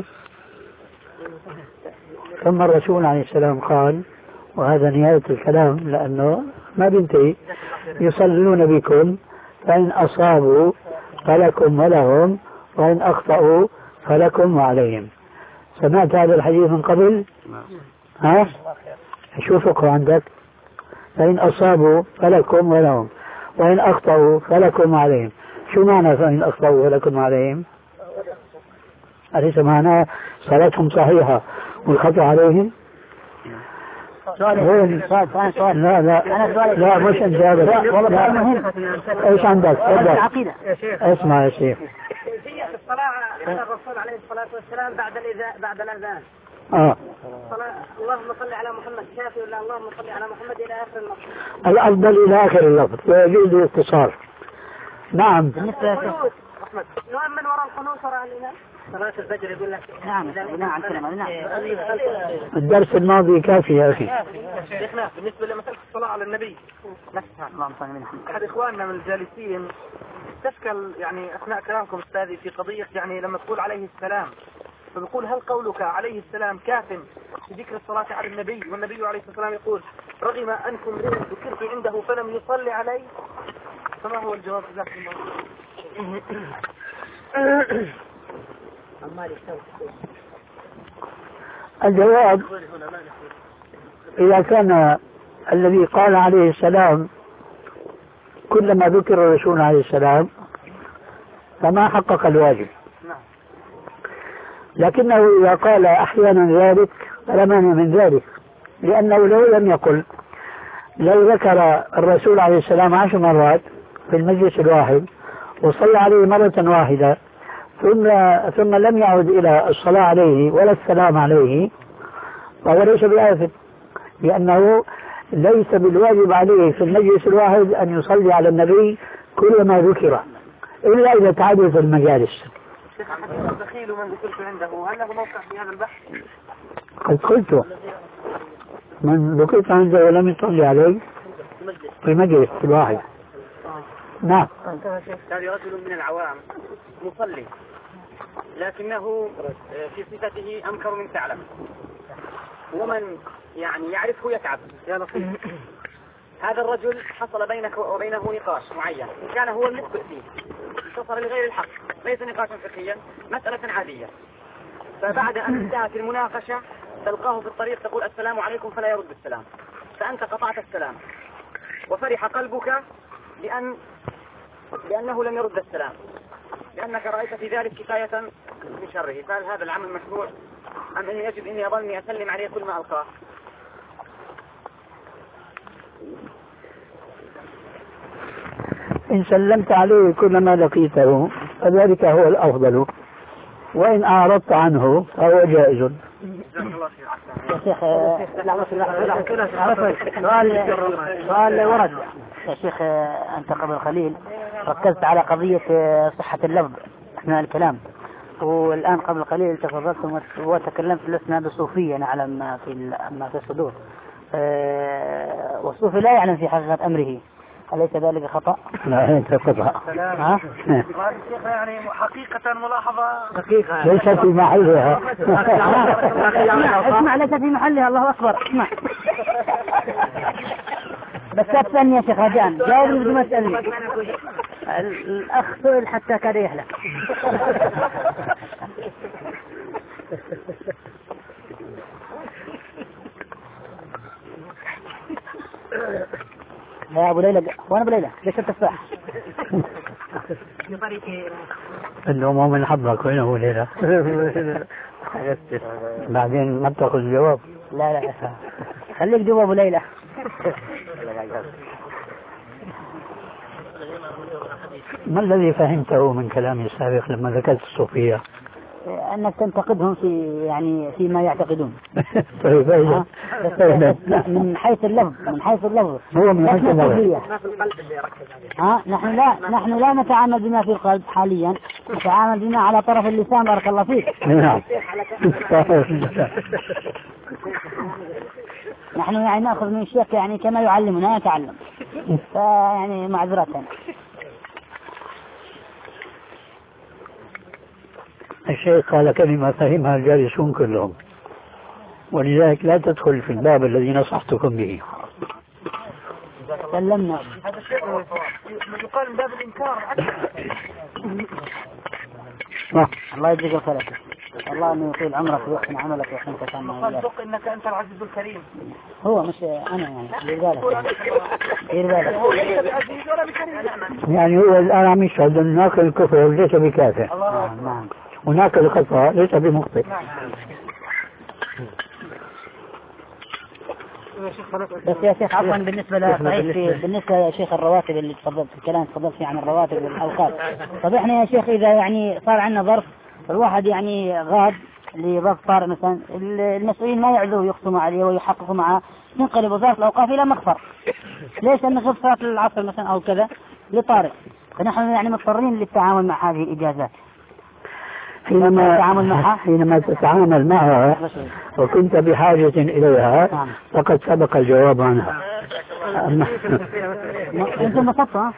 [SPEAKER 3] ثم الرسول عليه السلام قال وهذا نهاية الكلام لأنه ما بينتهي يصلون بكم فإن أصابوا فلكم ولهم وإن أخطأوا فلكم وعليهم. سمعت هذا الحديث من قبل؟ ها؟ شو فقه عندك؟ فإن أصابوا فلكم ولهم وإن أخطأوا فلكم وعليهم. شو معنى فإن أخطأوا فلكم وعليهم؟ أليس معناه صلاتهم صحيحة والخطأ عليهم؟
[SPEAKER 2] سؤال سؤال
[SPEAKER 3] لا لا لا مش انت هذا.
[SPEAKER 2] والله مهم.
[SPEAKER 3] ايش عندك؟
[SPEAKER 2] العقيدة.
[SPEAKER 3] اسمع يا شيخ.
[SPEAKER 4] كيفية الصلاة على الرسول عليه الصلاة والسلام بعد الإذان بعد الأذان.
[SPEAKER 3] اه
[SPEAKER 4] صلاة اللهم صل على محمد كافي ولا اللهم صل على محمد إلى آخر اللفظ.
[SPEAKER 3] الأفضل إلى آخر اللفظ ويجوز الاختصار. نعم.
[SPEAKER 4] بالنسبة للقنوت أحمد نؤمن وراء القنوت وراء الإمام. صلاة الفجر يقول لك
[SPEAKER 2] نعم نعم كلمة نعم.
[SPEAKER 3] الدرس الماضي كافي يا أخي.
[SPEAKER 4] شيخنا بالنسبة لمسألة الصلاة على النبي نفسها
[SPEAKER 2] اللهم صل على
[SPEAKER 4] أحد إخواننا من الجالسين استشكل يعني أثناء كلامكم أستاذي في قضية يعني لما تقول عليه السلام فبيقول هل قولك عليه السلام كاف في ذكر الصلاة على النبي والنبي عليه الصلاة والسلام يقول رغم أنكم ذكرت عنده فلم يصلي عليه فما هو الجواب ذاك
[SPEAKER 3] الجواب إذا كان الذي قال عليه السلام كلما ذكر الرسول عليه السلام فما حقق الواجب لكنه إذا قال أحيانا ذلك فلا مانع من ذلك لأنه لو لم يقل لو ذكر الرسول عليه السلام عشر مرات في المجلس الواحد وصلى عليه مرة واحدة ثم ثم لم يعد إلى الصلاة عليه ولا السلام عليه فهو ليس بآثم لأنه ليس بالواجب عليه في المجلس الواحد أن يصلي على النبي كلما ذكر إلا إذا تعدد في المجالس.
[SPEAKER 4] الدخيل من ذكرت عنده هل له موقع في هذا البحث؟
[SPEAKER 3] قد قلت من ذكرت عنده ولم يصلي عليه في المجلس الواحد نعم.
[SPEAKER 5] هذا رجل من العوام مصلي لكنه في صفته أنكر من ثعلب، ومن يعني يعرفه يتعب يا لطيف. هذا الرجل حصل بينك وبينه نقاش معين، كان هو المخطئ فيه، انتصر لغير الحق، ليس نقاشا فقهيا، مسألة عادية. فبعد أن انتهت المناقشة تلقاه في الطريق تقول السلام عليكم فلا يرد السلام، فأنت قطعت السلام وفرح قلبك لأن لأنه لم يرد السلام، لأنك رأيت في ذلك كفاية من شره. فهل هذا العمل مشروع أم أن يجب أني أظني أسلم عليه كل ما ألقاه؟
[SPEAKER 3] إن سلمت عليه كل ما لقيته فذلك هو الأفضل، وإن أعرضت عنه فهو جائز.
[SPEAKER 1] يا شيخ سؤال سؤال ورد يا شيخ. أنت قبل قليل ركزت على قضية صحة اللفظ أثناء الكلام، والآن قبل قليل تفضلت وتكلمت لسنا بصوفية نعلم ما في ما في الصدور، والصوفي لا يعلم في حقيقة أمره، أليس ذلك خطأ؟
[SPEAKER 3] لا أنت خطأ.
[SPEAKER 1] ها؟
[SPEAKER 4] يعني حقيقة ملاحظة
[SPEAKER 1] دقيقة
[SPEAKER 3] ليس في محلها.
[SPEAKER 1] اسمع ليس في محلها. الله أكبر. اسمع بس لا تسألني يا شيخ رجاء، جاوبني بدون ما تسألني. الأخ سئل حتى كاد يهلك. يا أبو ليلى، وأنا أبو ليلى ليش التفاح؟
[SPEAKER 3] إنه مو من حظك وين أبو ليلى؟ بعدين ما بتاخذ الجواب.
[SPEAKER 1] لا لا خليك جوا أبو ليلى.
[SPEAKER 3] ما الذي فهمته من كلامي السابق لما ذكرت الصوفية؟
[SPEAKER 1] أنك تنتقدهم في يعني فيما يعتقدون.
[SPEAKER 3] طيب أيضا
[SPEAKER 1] من حيث اللفظ من حيث اللفظ
[SPEAKER 3] هو من حيث اللفظ.
[SPEAKER 1] ها نحن لا نحن لا نتعامل بما في القلب حاليا، نتعامل بما على طرف اللسان. بارك الله فيك.
[SPEAKER 3] نعم.
[SPEAKER 1] نحن يعني نأخذ من الشيخ يعني كما يعلمنا نتعلم، فيعني معذرة.
[SPEAKER 3] الشيخ قال كلمة فهمها الجالسون كلهم، ولذلك لا تدخل في الباب الذي نصحتكم به.
[SPEAKER 1] سلمنا.
[SPEAKER 4] هذا الشيء يقال من باب الإنكار.
[SPEAKER 1] الله يجزيك الخير. الله أنه يطيل عمرك ويحسن عملك ويحسن كسامة.
[SPEAKER 4] قال دق إنك أنت العزيز الكريم.
[SPEAKER 1] هو مش أنا يعني دير بالك دير بالك.
[SPEAKER 3] يعني هو الآن عم يشهد أن ناكل الكفر ليس بكافر.
[SPEAKER 1] نعم نعم.
[SPEAKER 3] وناكل الخطأ ليس بمخطئ.
[SPEAKER 1] بس يا شيخ عفوا بالنسبة لصحيح بالنسبة يا شيخ الرواتب اللي تفضلت الكلام تفضلت فيه عن الرواتب والأوقات. طب احنا يا شيخ إذا يعني صار عندنا ظرف الواحد يعني غاب لظرف طارئ مثلا، المسؤولين ما يعذوا يقسموا عليه ويحققوا معه، ينقلب وزارة الأوقاف إلى مغفر. ليش؟ أن غير صلاة العصر مثلا أو كذا لطارئ، فنحن يعني مضطرين للتعامل مع هذه الإجازات.
[SPEAKER 3] حينما حينما تتعامل معها وكنت بحاجة إليها فقد سبق الجواب عنها.
[SPEAKER 1] أنتم مصطفى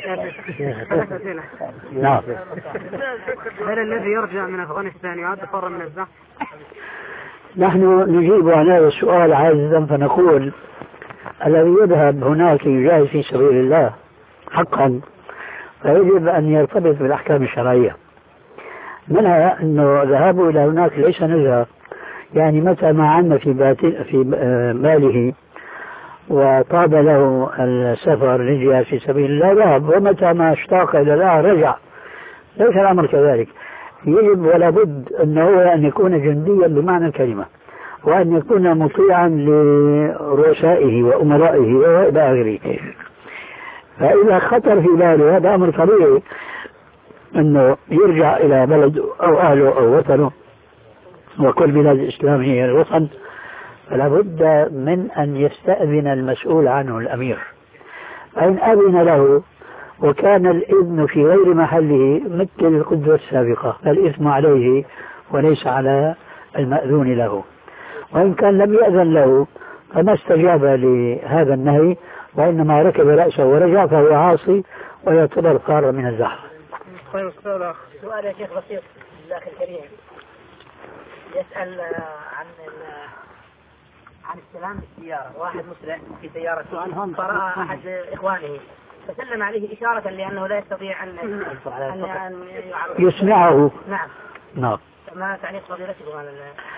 [SPEAKER 3] نعم.
[SPEAKER 2] هل الذي يرجع من أفغانستان يعد فرا من الزحف؟
[SPEAKER 3] نحن نجيب عن هذا السؤال عاجزا فنقول الذي يذهب هناك يجاهد في سبيل الله حقا فيجب أن يرتبط بالأحكام الشرعية، منها أنه ذهابه إلى هناك ليس نزهة، يعني متى ما عنا في في ماله وطاب له السفر للجهاد في سبيل الله ذهب، ومتى ما اشتاق إلى الله رجع. ليس الأمر كذلك، يجب ولا بد أنه أن يكون جنديا بمعنى الكلمة، وأن يكون مطيعا لرؤسائه وأمرائه وإلى آخره. فإذا خطر في باله هذا أمر طبيعي أنه يرجع إلى بلد أو أهله أو وطنه، وكل بلاد الإسلام هي الوطن، فلا بد من أن يستأذن المسؤول عنه الأمير. فإن أذن له وكان الإذن في غير محله مثل القدوة السابقة فالإثم عليه وليس على المأذون له، وإن كان لم يأذن له فما استجاب لهذا النهي وإنما ركب رأسه ورجع فهو عاصي ويعتبر قارة من الزهر.
[SPEAKER 2] طيب
[SPEAKER 1] سؤال يا شيخ بسيط الأخ الكريم يسأل عن عن استلام السيارة. واحد مسلم في سيارة فرأى أحد إخوانه فسلم عليه إشارة لأنه لا يستطيع أن أن, أن
[SPEAKER 3] يسمعه.
[SPEAKER 1] نعم.
[SPEAKER 3] نعم.
[SPEAKER 1] ما تعليق فضيلتكم على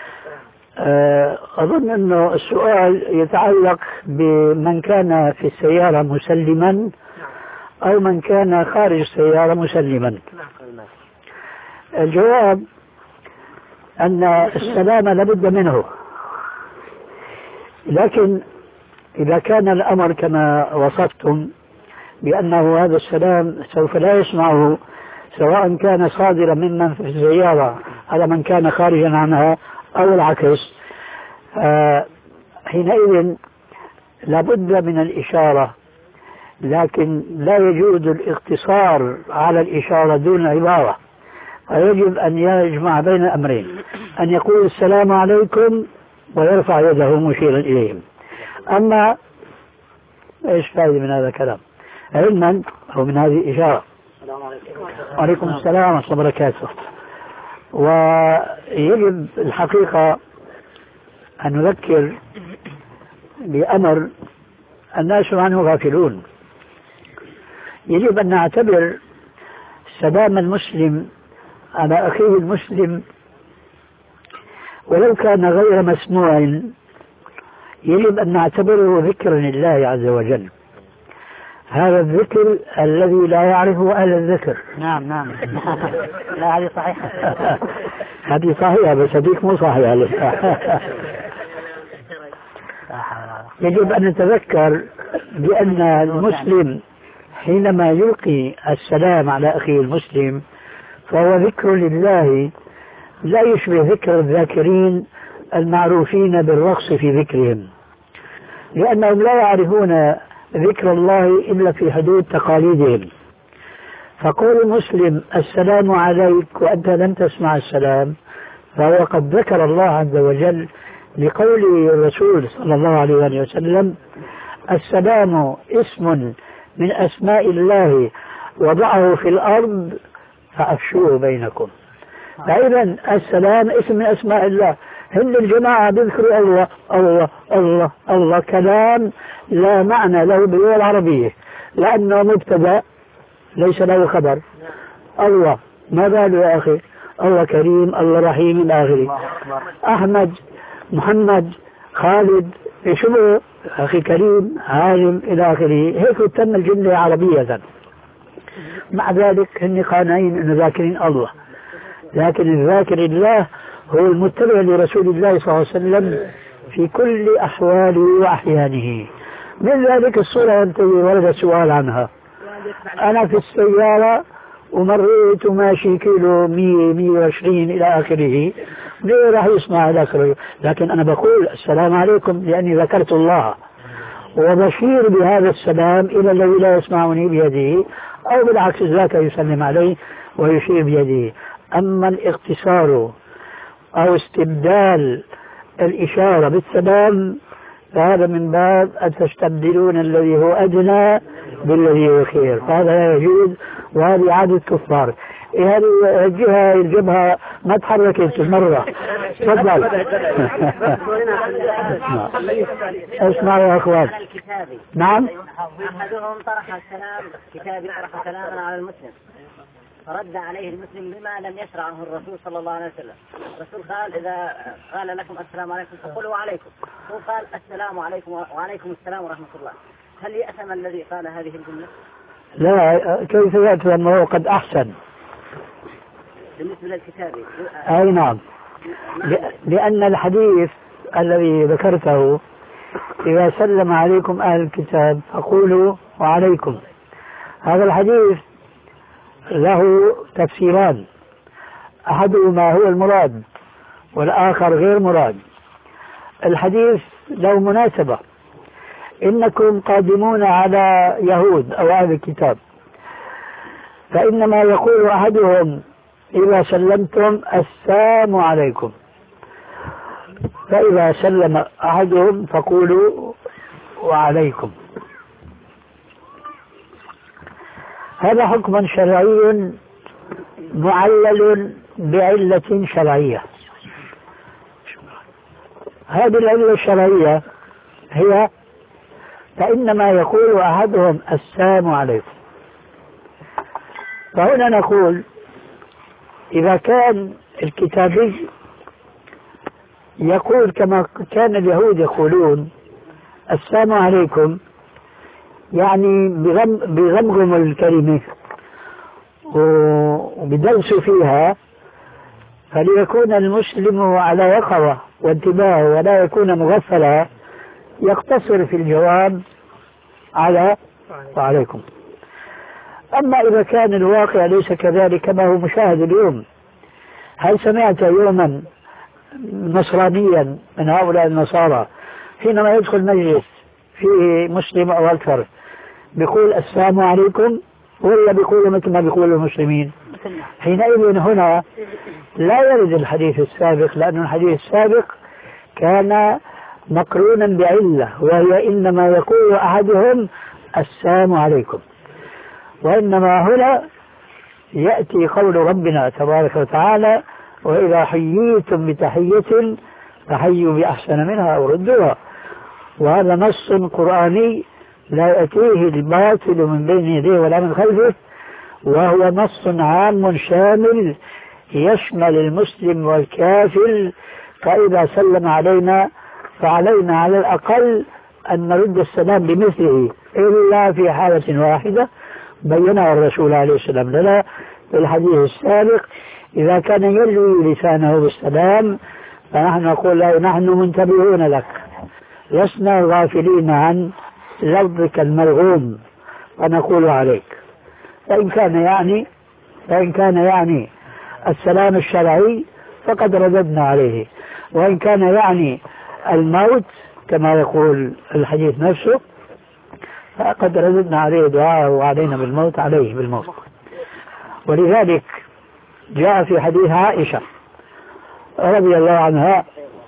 [SPEAKER 3] أظن أنه السؤال يتعلق بمن كان في السيارة مسلما أو من كان خارج السيارة مسلما. الجواب أن السلام لابد منه، لكن إذا كان الأمر كما وصفتم بأنه هذا السلام سوف لا يسمعه سواء كان صادرا ممن في السيارة على من كان خارجا عنها أو العكس، آه حينئذ لابد من الإشارة، لكن لا يجوز الاقتصار على الإشارة دون عبارة، فيجب أن يجمع بين أمرين، أن يقول السلام عليكم ويرفع يده مشيرا إليهم. أما إيش فائدة من هذا الكلام؟ علما أو من هذه الإشارة. وعليكم السلام ورحمة الله وبركاته. ويجب الحقيقة أن نذكر بأمر الناس عنه غافلون. يجب أن نعتبر سلام المسلم على أخيه المسلم ولو كان غير مسموع، يجب أن نعتبره ذكرا لله عز وجل. هذا الذكر الذي لا يعرفه أهل الذكر.
[SPEAKER 1] نعم نعم. لا هذه صحيحة.
[SPEAKER 3] هذه صحيحة بس هذيك مو صحيحة لسه. يجب أن نتذكر بأن المسلم حينما يلقي السلام على أخيه المسلم فهو ذكر لله، لا يشبه ذكر الذاكرين المعروفين بالرقص في ذكرهم، لأنهم لا يعرفون ذكر الله إلا في حدود تقاليدهم. فقول المسلم السلام عليك وأنت لم تسمع السلام فهو قد ذكر الله عز وجل لقول الرسول صلى الله عليه وسلم السلام اسم من أسماء الله وضعه في الأرض فأفشوه بينكم. فإذا السلام اسم من أسماء الله. هن الجماعة بذكروا الله الله الله الله كلام لا معنى له باللغة العربية، لأنه مبتدأ ليس له خبر. الله ما باله يا أخي؟ الله كريم، الله رحيم إلى آخره. أحمد، محمد، خالد، شو أخي كريم، عالم إلى آخره. هيك تم الجملة عربية. مع ذلك هن قانعين أن ذاكرين الله، لكن الذاكر الله هو المتبع لرسول الله صلى الله عليه وسلم في كل أحواله وأحيانه. من ذلك الصورة التي ورد السؤال عنها، أنا في السيارة ومريت وماشي كيلو مية مية وعشرين إلى آخره، ليه راح يسمع إلى آخره؟ لكن أنا بقول السلام عليكم لأني ذكرت الله، وبشير بهذا السلام إلى الذي لا يسمعني بيده، أو بالعكس ذاك يسلم عليه ويشير بيده. أما الاقتصار أو استبدال الإشارة بالسلام فهذا من باب أن تستبدلون الذي هو أدنى بالذي هو خير، فهذا لا يجوز، وهذه عادة كفار. هذه الجهة الجبهة ما تحركت مرة. تفضل. اسمع يا أخوان. نعم.
[SPEAKER 1] أحدهم طرح السلام كتابي طرح سلاما على المسلم فرد عليه المسلم بما لم يشرعه الرسول صلى الله عليه وسلم. الرسول قال إذا قال لكم السلام عليكم فقولوا وعليكم، هو قال السلام عليكم وعليكم السلام ورحمة الله. هل يأثم الذي قال هذه الجملة؟
[SPEAKER 3] لا، كيف يأثم أنه قد أحسن
[SPEAKER 1] بالنسبة للكتابي؟
[SPEAKER 3] أي نعم، لأن الحديث الذي ذكرته إذا سلم عليكم أهل الكتاب فقولوا وعليكم، هذا الحديث له تفسيران، أحدهما هو المراد والآخر غير مراد. الحديث له مناسبة، إنكم قادمون على يهود أو أهل الكتاب، فإنما يقول أحدهم إذا سلمتم السلام عليكم، فإذا سلم أحدهم فقولوا وعليكم. هذا حكم شرعي معلل بعلة شرعية. هذه العلة الشرعية هي فإنما يقول أحدهم السلام عليكم. فهنا نقول إذا كان الكتابي يقول كما كان اليهود يقولون السلام عليكم، يعني بغمغم الكلمة وبدرس فيها، فليكون المسلم على يقظة وانتباه ولا يكون مغفلا، يقتصر في الجواب على وعليكم. أما إذا كان الواقع ليس كذلك كما هو مشاهد اليوم، هل سمعت يوما نصرانيا من هؤلاء النصارى حينما يدخل مجلس فيه مسلم أو أكثر بيقول السلام عليكم، ولا بيقولوا مثل ما بيقولوا المسلمين؟ حينئذ هنا لا يرد الحديث السابق، لأن الحديث السابق كان مقرونا بعلة، وهي إنما يقول أحدهم السلام عليكم. وإنما هنا يأتي قول ربنا تبارك وتعالى وإذا حييتم بتحية فحيوا بأحسن منها أو ردوها. وهذا نص قرآني لا يأتيه الباطل من بين يديه ولا من خلفه، وهو نص عام شامل يشمل المسلم والكافر. فإذا سلم علينا فعلينا على الأقل أن نرد السلام بمثله، إلا في حالة واحدة بينها الرسول عليه السلام لنا في الحديث السابق: إذا كان يلوي لسانه بالسلام فنحن نقول له نحن منتبهون لك، لسنا غافلين عن لفظك المرغوم، ونقول عليك. فإن كان يعني فإن كان يعني السلام الشرعي فقد رددنا عليه، وإن كان يعني الموت كما يقول الحديث نفسه فقد رددنا عليه دعاءه وعلينا بالموت عليه بالموت. ولذلك جاء في حديث عائشة رضي الله عنها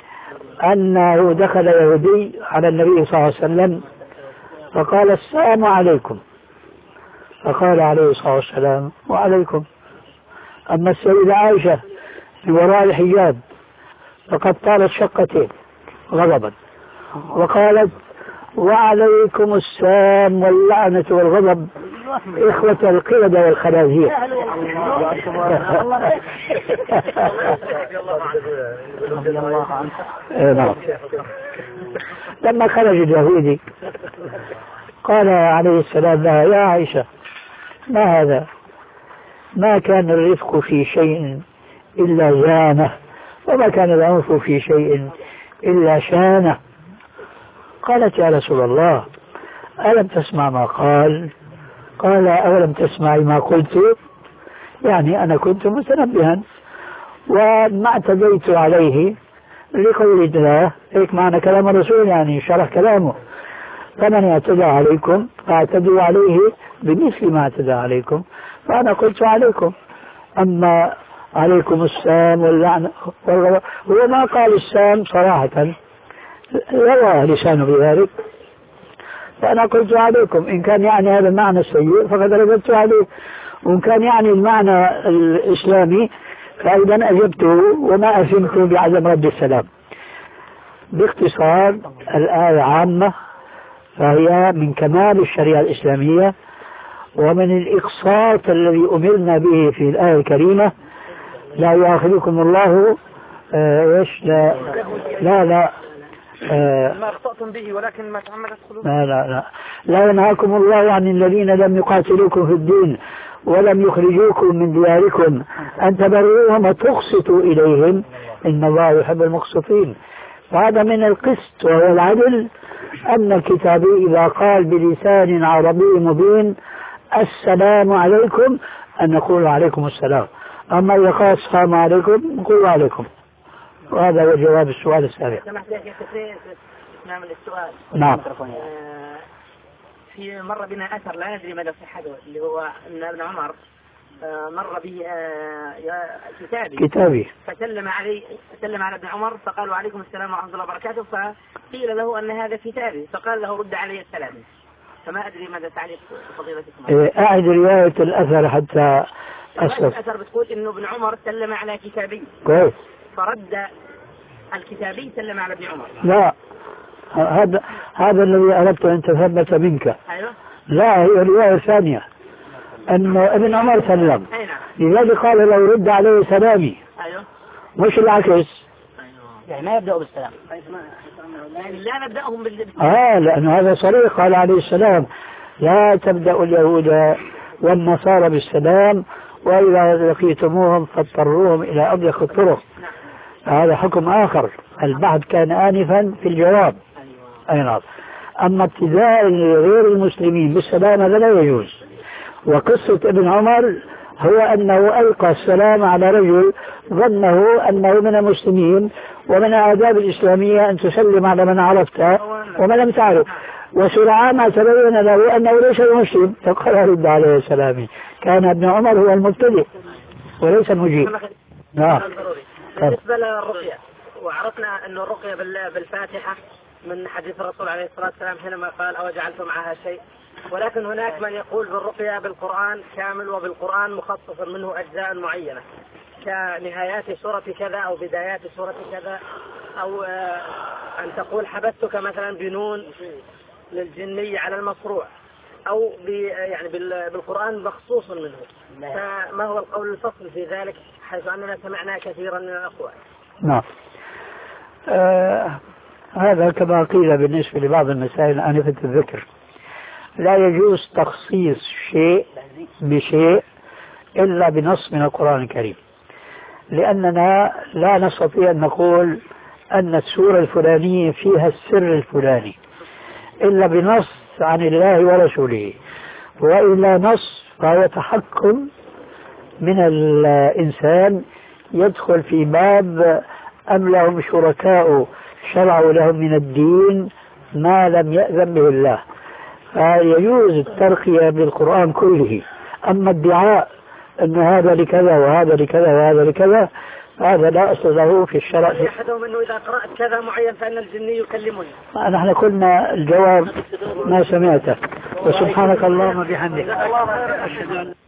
[SPEAKER 3] أنه دخل يهودي على النبي صلى الله عليه وسلم فقال السلام عليكم، فقال عليه الصلاة والسلام وعليكم. أما السيدة عائشة في وراء الحجاب فقد طالت شقتين غضبا وقالت وعليكم السلام واللعنة والغضب إخوة القردة والخنازير. لما خرج اليهودي قال عليه السلام لها يا عائشة ما هذا؟ ما كان الرفق في شيء إلا زانه، وما كان العنف في شيء إلا شانه. قالت يا رسول الله ألم تسمع ما قال؟ قال أولم تسمعي ما قلت؟ يعني أنا كنت متنبها وما اعتديت عليه لقول الله، هيك معنى كلام الرسول، يعني شرح كلامه: فمن اعتدى عليكم فاعتدوا عليه بمثل ما اعتدى عليكم، فأنا قلت عليكم. أما عليكم السام واللعنة، هو ما قال السام صراحة، روى لسانه بذلك، فأنا قلت عليكم. إن كان يعني هذا المعنى السيء فقد رددت عليه، وإن كان يعني المعنى الإسلامي فأيضا أجبته وما أثمت بعدم رد السلام. باختصار الآية عامة، فهي من كمال الشريعة الإسلامية ومن الإقساط الذي أمرنا به في الآية الكريمة: لا يؤاخذكم الله آه إيش لا لا لا
[SPEAKER 4] آه ما أخطأتم به ولكن ما تعمدت قلوبكم.
[SPEAKER 3] لا لا لا لا ينهاكم الله عن الذين لم يقاتلوكم في الدين ولم يخرجوكم من دياركم أن تبروهم وتقسطوا إليهم إن الله يحب المقسطين. وهذا من القسط وهو العدل، أن الكتابي إذا قال بلسان عربي مبين السلام عليكم أن نقول عليكم السلام، أما إذا قال السلام عليكم نقول عليكم. وهذا هو جواب السؤال السابق.
[SPEAKER 2] نعمل السؤال.
[SPEAKER 3] نعم.
[SPEAKER 2] في مر بنا أثر لا ندري مدى صحته، اللي هو أن ابن عمر مر به كتابي
[SPEAKER 3] كتابي
[SPEAKER 2] فسلم عليه سلم على ابن عمر فقال وعليكم السلام ورحمة الله وبركاته، فقيل له أن هذا كتابي فقال له رد عليه السلام.
[SPEAKER 6] فما أدري ماذا تعليق فضيلتكم.
[SPEAKER 3] أعد رواية الأثر حتى أصل.
[SPEAKER 6] الأثر بتقول إنه ابن عمر سلم على كتابي.
[SPEAKER 3] كويس.
[SPEAKER 6] فرد الكتابي سلم على ابن عمر.
[SPEAKER 3] لا هذا هذا الذي أردت أن تثبت منك.
[SPEAKER 6] أيوه.
[SPEAKER 3] لا هي رواية ثانية أن ابن عمر سلم.
[SPEAKER 6] أي نعم.
[SPEAKER 3] لذلك قال لو رد عليه سلامي.
[SPEAKER 6] أيوه.
[SPEAKER 3] مش العكس.
[SPEAKER 6] أيوه. يعني ما يبدأوا بالسلام. يعني لا نبدأهم بالسلام.
[SPEAKER 3] آه لأن هذا صريح قال عليه السلام لا تبدأ اليهود والنصارى بالسلام وإذا لقيتموهم فاضطروهم إلى أضيق الطرق. هذا حكم آخر. البحث كان آنفا في الجواب. أي نعم. أما ابتداء غير المسلمين بالسلام هذا لا يجوز. وقصة ابن عمر هو أنه ألقى السلام على رجل ظنه أنه من المسلمين، ومن الآداب الإسلامية أن تسلم على من عرفته ومن لم تعرف، وسرعان ما تبين له أنه ليس مسلم فقال رد عليه سلامي. كان ابن عمر هو المبتدئ وليس المجيب. نعم.
[SPEAKER 6] بالنسبة للرقية، وعرفنا أن الرقية بالفاتحة من حديث الرسول عليه الصلاة والسلام حينما قال أو جعلت معها شيء، ولكن هناك من يقول بالرقية بالقرآن كامل وبالقرآن مخصص منه أجزاء معينة كنهايات سورة كذا أو بدايات سورة كذا، أو أن تقول حبستك مثلا بنون للجني على المصروع، أو يعني بالقرآن مخصوص منه. فما هو القول الفصل في ذلك حيث أننا سمعنا كثيرا من الأقوال؟
[SPEAKER 3] نعم. آه هذا كما قيل بالنسبة لبعض المسائل آنفة الذكر، لا يجوز تخصيص شيء بشيء إلا بنص من القرآن الكريم، لأننا لا نستطيع أن نقول أن السورة الفلانية فيها السر الفلاني إلا بنص عن الله ورسوله، وإلا نص فهو تحكم من الإنسان يدخل في باب أم لهم شركاء شرعوا لهم من الدين ما لم يأذن به الله، فيجوز الترقية بالقرآن كله. أما الدعاء أن هذا لكذا وهذا لكذا وهذا لكذا هذا لا أصل له في الشرع.
[SPEAKER 6] يحدهم أنه إذا قرأت كذا معين فإن الجني يكلمني.
[SPEAKER 3] نحن قلنا الجواب ما سمعته، وسبحانك اللهم بحمدك.